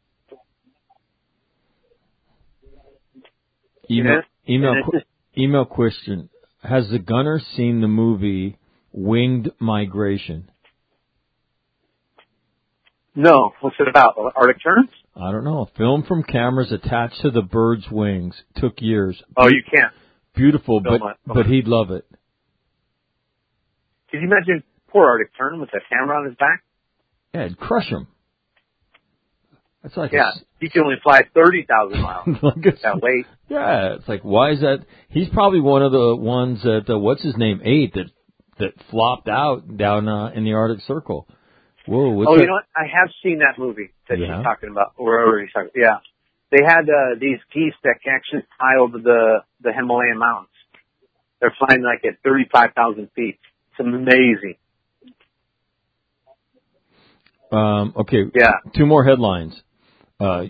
Email, you know? email, qu- email question. Has the gunner seen the movie Winged Migration? No. What's it about? Arctic Terns? I don't know. Film from cameras attached to the bird's wings. Took years. Oh, you can't. Beautiful, Film but it. but he'd love it. Can you imagine poor Arctic Tern with a camera on his back? Yeah, it'd crush him. That's like yeah, a, he can only fly thirty thousand miles. like a, that weight. Yeah, it's like, why is that? He's probably one of the ones that, uh, what's his name, ate that that flopped out down uh, in the Arctic Circle. Whoa, what's Oh, that? you know what? I have seen that movie that Yeah. she's talking about, or wherever he's talking. Yeah, they had uh, these geese that can actually fly over the the Himalayan mountains. They're flying like at thirty-five thousand feet. It's amazing. Um, okay, Yeah. two more headlines. Uh,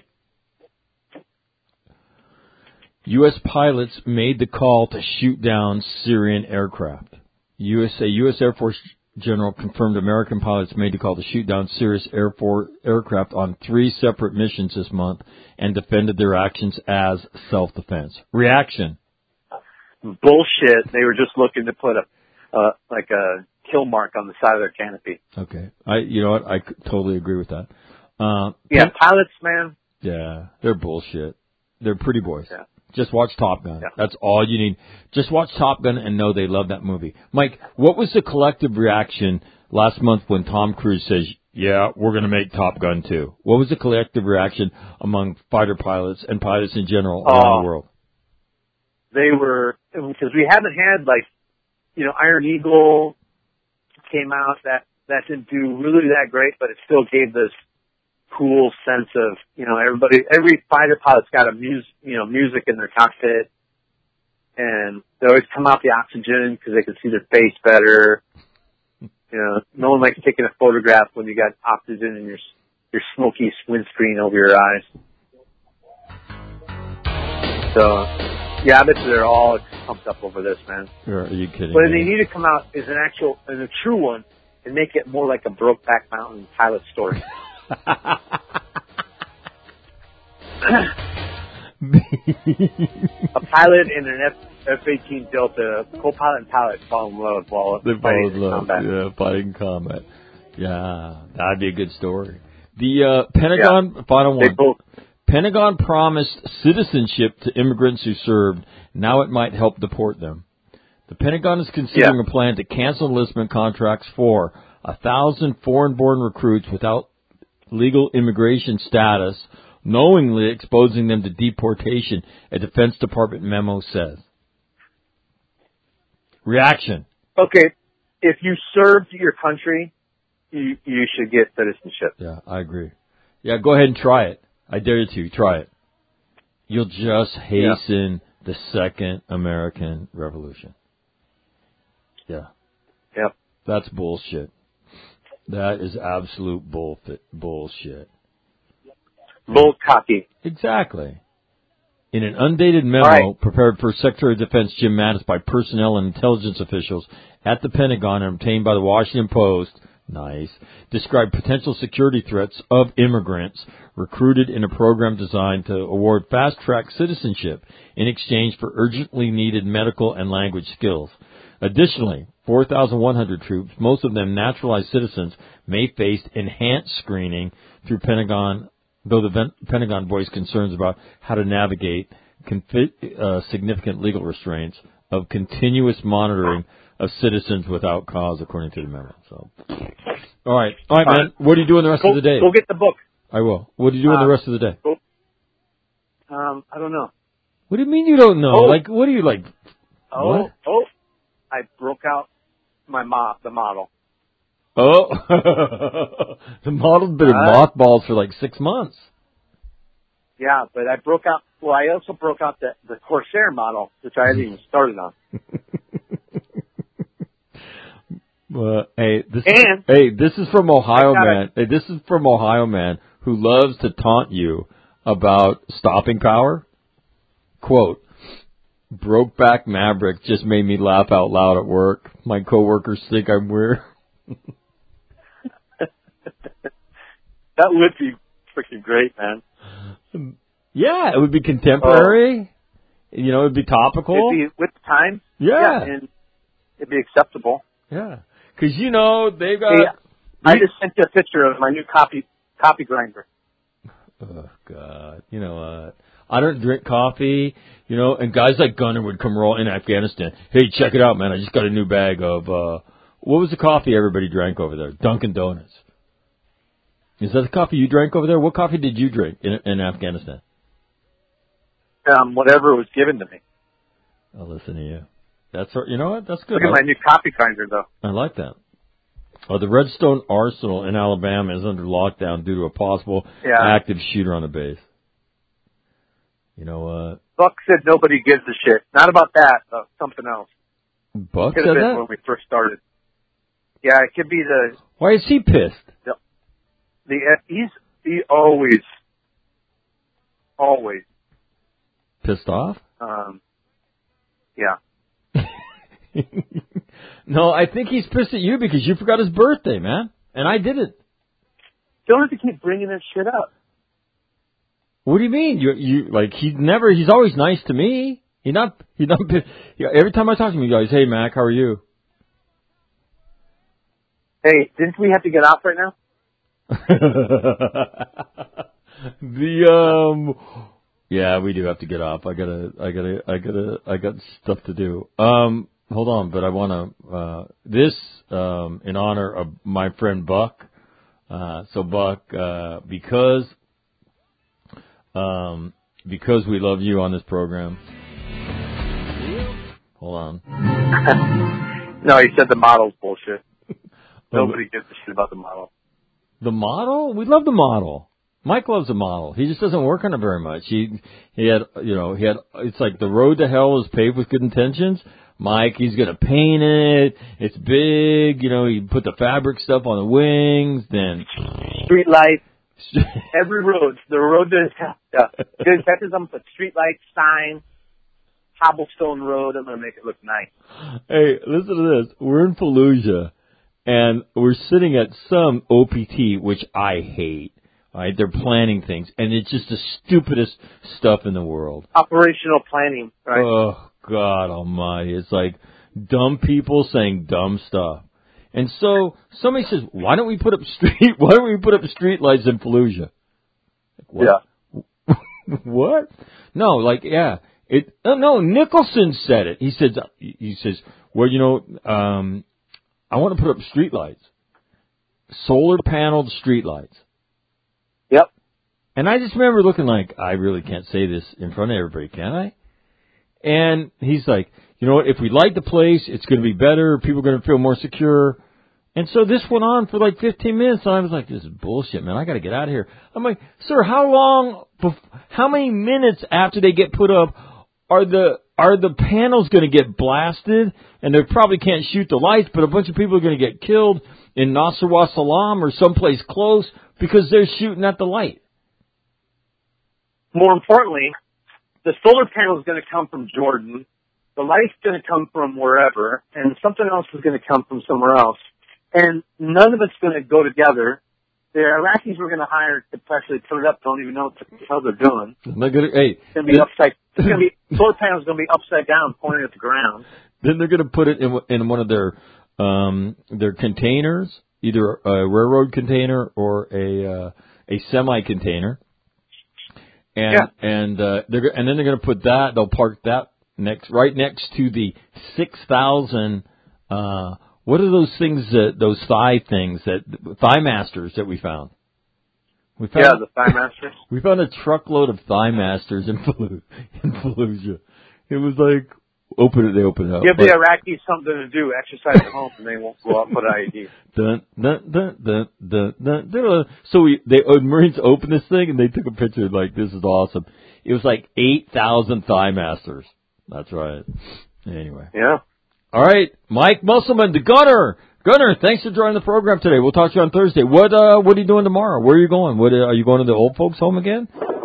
U S pilots made the call to shoot down Syrian aircraft. U S A U S Air Force General confirmed American pilots made the call to shoot down Syrian Air Force aircraft on three separate missions this month and defended their actions as self-defense. Reaction. Bullshit. They were just looking to put a, uh, like a kill mark on the side of their canopy. Okay. I, you know what? I c- totally agree with that. Uh, Yeah, pilots, man. yeah, they're bullshit. They're pretty boys. Yeah. Just watch Top Gun. Yeah. That's all you need. Just watch Top Gun and know they love that movie. Mike, what was the collective reaction last month when Tom Cruise says, yeah, we're going to make Top Gun too? What was the collective reaction among fighter pilots and pilots in general around Oh. the world? They were, because we haven't had like, you know, Iron Eagle came out, that, that didn't do really that great, but it still gave this cool sense of, you know, everybody, every fighter pilot's got a music, you know, music in their cockpit, and they always come out the oxygen because they can see their face better. You know, no one likes taking a photograph when you got oxygen in your, your smoky windscreen over your eyes. So, yeah, I bet they're all pumped up over this, man. Are you kidding But me? they need to come out as an actual, as a true one, and make it more like a Brokeback Mountain pilot story. A pilot in an F eighteen Delta, co-pilot and pilot fall in love while They fighting both in love, combat. yeah, fighting in combat. Yeah, that'd be a good story. The uh, Pentagon, Yeah. final They one. both, Pentagon promised citizenship to immigrants who served. Now it might help deport them. The Pentagon is considering Yeah. a plan to cancel enlistment contracts for a thousand foreign-born recruits without legal immigration status knowingly exposing them to deportation, a Defense Department memo says. Reaction. Okay, if you served your country, you, you should get citizenship. Yeah, I agree. Yeah, go ahead and try it. I dare you to. Try it. You'll just hasten yeah. the second American Revolution. Yeah. Yep. That's bullshit. That is absolute bullfit, bullshit. Bull cocky. Exactly. In an undated memo right. prepared for Secretary of Defense Jim Mattis by personnel and intelligence officials at the Pentagon and obtained by the Washington Post, nice, described potential security threats of immigrants recruited in a program designed to award fast-track citizenship in exchange for urgently needed medical and language skills. Additionally, four thousand one hundred troops, most of them naturalized citizens, may face enhanced screening through Pentagon, though the Pentagon voiced concerns about how to navigate confi- uh, significant legal restraints of continuous monitoring of citizens without cause, according to the memo. So, all right, all right, man. What are you doing the rest go, of the day? Go get the book. I will. What are you doing uh, the rest of the day? Go, um, I don't know. What do you mean you don't know? Oh. Like, what are you like? Oh, what? oh! I broke out my mo- the model. Oh, the model's been in uh, mothballs for like six months. Yeah, but I broke out. Well, I also broke out the the Corsair model, which I haven't even started on. Well, hey, this and, is, hey, this is from Ohio man. Hey, this is from Ohio man who loves to taunt you about stopping power. Quote, Brokeback Maverick just made me laugh out loud at work. My coworkers think I'm weird. That would be freaking great, man. Yeah, it would be contemporary. Oh. You know, it would be topical. It'd be with the time. Yeah. yeah and it'd be acceptable. Yeah. Because, you know, they've got... Hey, I just sent you a picture of my new copy copy grinder. Oh, God. You know what? I don't drink coffee, you know, and guys like Gunner would come roll in Afghanistan. Hey, check it out, man. I just got a new bag of, uh, what was the coffee everybody drank over there? Dunkin' Donuts. Is that the coffee you drank over there? What coffee did you drink in, in Afghanistan? Um, whatever was given to me. I'll listen to you. That's, you know what? That's good. Look at my new copy grinder, though. I like that. Oh, the Redstone Arsenal in Alabama is under lockdown due to a possible yeah. active shooter on the base. You know what? Uh, Buck said nobody gives a shit. Not about that, but something else. Buck could said have been that? when we first started. Yeah, it could be the... Why is he pissed? The, the he's he always, always... Pissed off? Um, yeah. No, I think he's pissed at you because you forgot his birthday, man. And I didn't. Don't have to keep bringing that shit up. What do you mean? You you like he's never. He's always nice to me. He not. He not. He, every time I talk to him, he goes, "Hey, Mac, how are you?" Hey, didn't we have to get off right now? the um. Yeah, we do have to get off. I gotta. I gotta. I gotta. I got stuff to do. Um. Hold on, but I want to, uh, this, um, in honor of my friend Buck. Uh, so Buck, uh, because, um, because we love you on this program. Hold on. No, he said the model's bullshit. Nobody gives a shit about the model. The model? We love the model. Mike loves the model. He just doesn't work on it very much. He, he had, you know, he had, it's like the road to hell is paved with good intentions. Mike, he's going to paint it. It's big. You know, he put the fabric stuff on the wings. Then street lights. Every road. The road to uh, there's I'm put street lights, sign, cobblestone road. I'm going to make it look nice. Hey, listen to this. We're in Fallujah, and we're sitting at some O P T, which I hate. All right, they're planning things, and it's just the stupidest stuff in the world. Operational planning, right? Oh. God almighty. It's like dumb people saying dumb stuff. And so somebody says, why don't we put up street, why don't we put up street lights in Fallujah? What? Yeah. What? No, like, yeah. It, oh, no, Nicholson said it. He says, he says, well, you know, um, I want to put up street lights. Solar paneled street lights. Yep. And I just remember looking like, I really can't say this in front of everybody, can I? And he's like, you know what, if we light the place, it's going to be better, people are going to feel more secure. And so this went on for like fifteen minutes, and I was like, this is bullshit, man, I got to get out of here. I'm like, sir, how long, bef- how many minutes after they get put up are the are the panels going to get blasted, and they probably can't shoot the lights, but a bunch of people are going to get killed in Nasser wa Salam or someplace close because they're shooting at the light? More importantly, the solar panel is going to come from Jordan, the light's going to come from wherever, and something else is going to come from somewhere else. And none of it's going to go together. The Iraqis we're going to hire to actually put it up don't even know what the hell they're doing. They're gonna, hey, it's going to be upside. It's going to be solar panels going to be upside down, pointing at the ground. Then they're going to put it in in one of their um their containers, either a railroad container or a uh, a semi container. And yeah. and uh, they're and then they're going to put that. They'll park that next, right next to the six thousand. Uh, what are those things that those thigh things that thigh masters that we found? We found yeah, the thigh masters. We found a truckload of thigh masters in Fallujah. In Fallujah, it was like open it, they open it up. Give the Iraqis something to do, exercise at home, and they won't go out and put I E D. Dun, dun, dun, dun, dun, dun, dun. So we, they, uh, Marines opened this thing and they took a picture like, this is awesome. It was like eight thousand thigh masters. That's right. Anyway. Yeah. All right. Mike Musselman, the Gunner. Gunner, thanks for joining the program today. We'll talk to you on Thursday. What, uh, what are you doing tomorrow? Where are you going? What, uh, are you going to the old folks home again?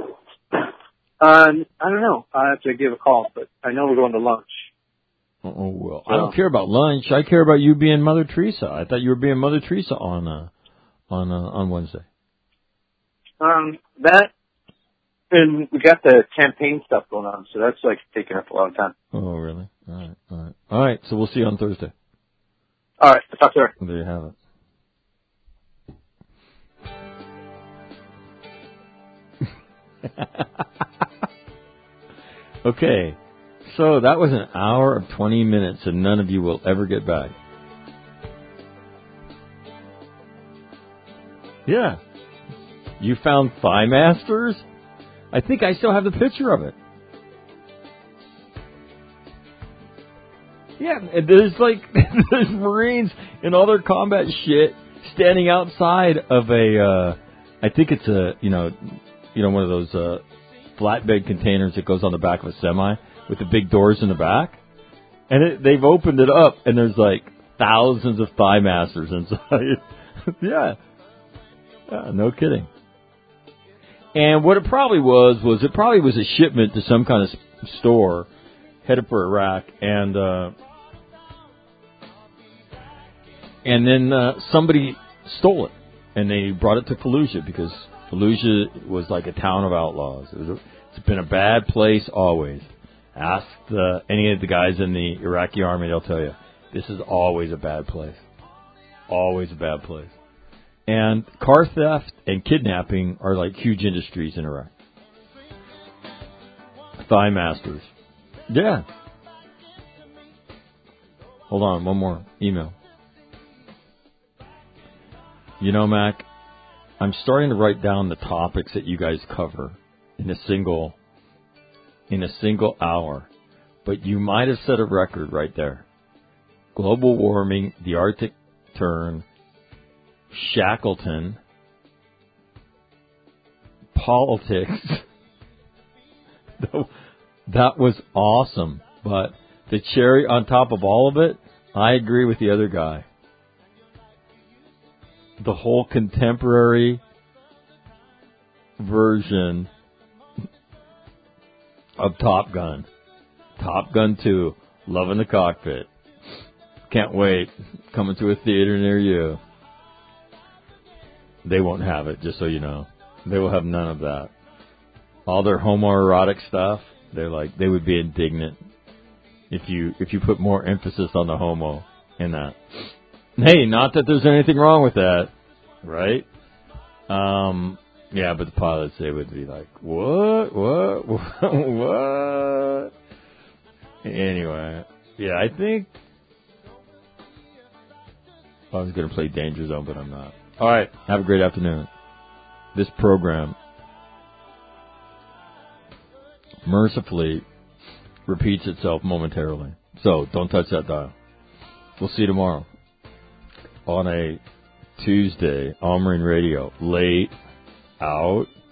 Um, I don't know. I have to give a call, but I know we're going to lunch. Oh, well, I don't care about lunch. I care about you being Mother Teresa. I thought you were being Mother Teresa on uh, on uh, on Wednesday. Um, that, and we got the campaign stuff going on, so that's like taking up a lot of time. Oh, really? All right, all right, all right. So we'll see you on Thursday. All right, talk to her. There you have it. Okay. So that was an hour of twenty minutes, and none of you will ever get back. Yeah. You found Thigh Masters? I think I still have the picture of it. Yeah, and there's like, there's Marines in all their combat shit standing outside of a, uh, I think it's a, you know, you know, one of those, uh, flatbed containers that goes on the back of a semi with the big doors in the back. And it, they've opened it up, and there's like thousands of Thigh Masters inside. yeah. yeah. No kidding. And what it probably was, was it probably was a shipment to some kind of store headed for Iraq. And, uh, and then, uh, somebody stole it. And they brought it to Fallujah because Fallujah was like a town of outlaws. It was a, it's been a bad place always. Ask the, any of the guys in the Iraqi army, they'll tell you, this is always a bad place. Always a bad place. And car theft and kidnapping are like huge industries in Iraq. Thigh Masters. Yeah. Hold on, one more email. You know, Mac, I'm starting to write down the topics that you guys cover in a single in a single hour. But you might have set a record right there. Global warming, the Arctic turn, Shackleton, politics. That was awesome. But the cherry on top of all of it, I agree with the other guy. The whole contemporary version of Top Gun. Top Gun two, Love in the Cockpit. Can't wait. Coming to a theater near you. They won't have it, just so you know. They will have none of that. All their homoerotic stuff, they're like, they would be indignant if you if you put more emphasis on the homo in that. Hey, not that there's anything wrong with that, right? Um, yeah, but the pilots, they would be like, what, what, what, what? Anyway, yeah, I think I was going to play Danger Zone, but I'm not. All right, have a great afternoon. This program mercifully repeats itself momentarily. So don't touch that dial. We'll see you tomorrow on a Tuesday, All Marine Radio. Late out.